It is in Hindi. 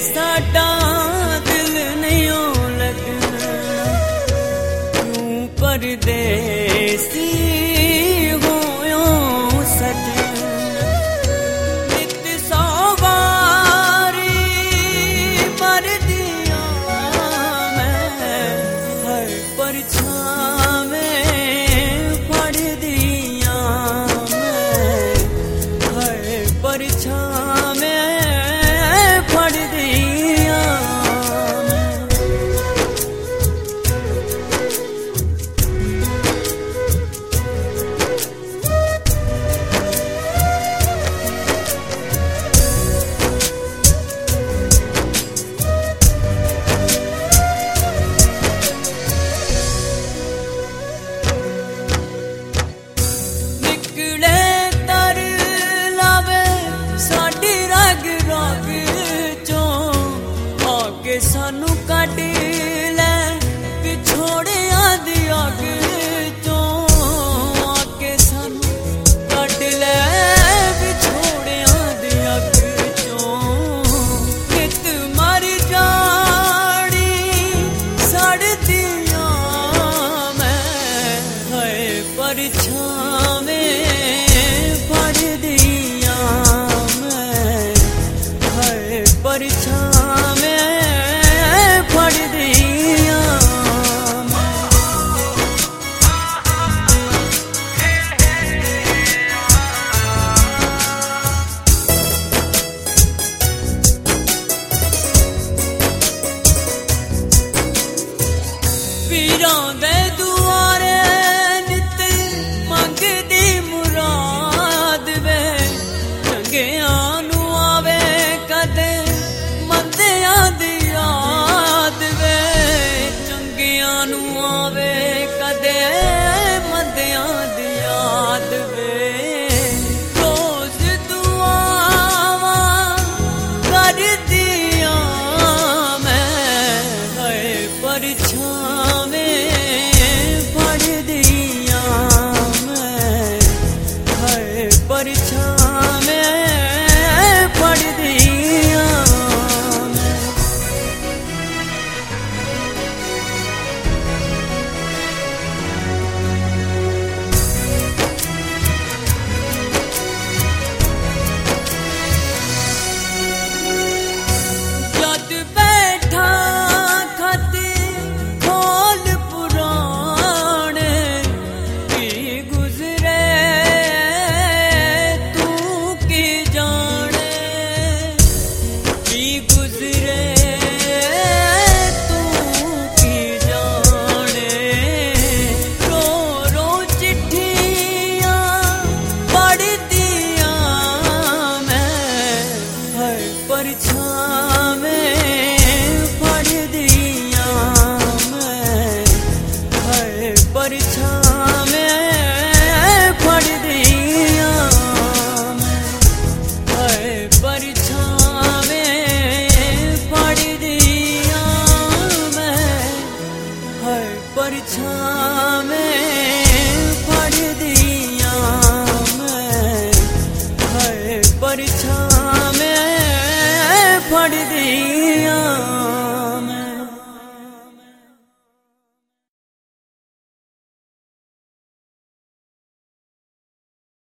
साडा दिल नहीं लगना, क्यों परदेसी होयो सजना। नित सवारी पर दिया मैं, हर परछावे पढ़ दिया मैं, हर परछावे पढ़ दिया मैं। निकले तर लावे साडी रग रग चों, आके सानू कढ ले पिछोड़ियां दी अग चों, आके सानू कढ ले पिछोड़ियां दी अग चों। नित मर जानी सड़दियां मैं, हाय परछावे पढ़ दिया मैं, हाय परछावे पढ़ दिया मैं। पीरां दे दुआरे नित मंगदी मुराद वे, चंगियां नू आवे कदे मंदियां दी याद वे, चंगियां नू आवे कदे मंदियां दी याद वे। रोज दुआवां करदियां मैं, हाय परछावे पढ़ दिया मैं, हाय परछावे पढ़ दिया मैं। जद बैठा खत खोल पुराने, की गुजरे तू की जाने, की गुजरे तू की जाने। रो रो चिट्ठियां पढ़ दिया मैं, हर परछावे पढ़ दिया मैं, हर परछावे पढ़ दिया मैं, हर परछावे पढ़ दिया मैं, हर परछावे पढ़ दिया मैं, हर परछावे पढ़ दिया।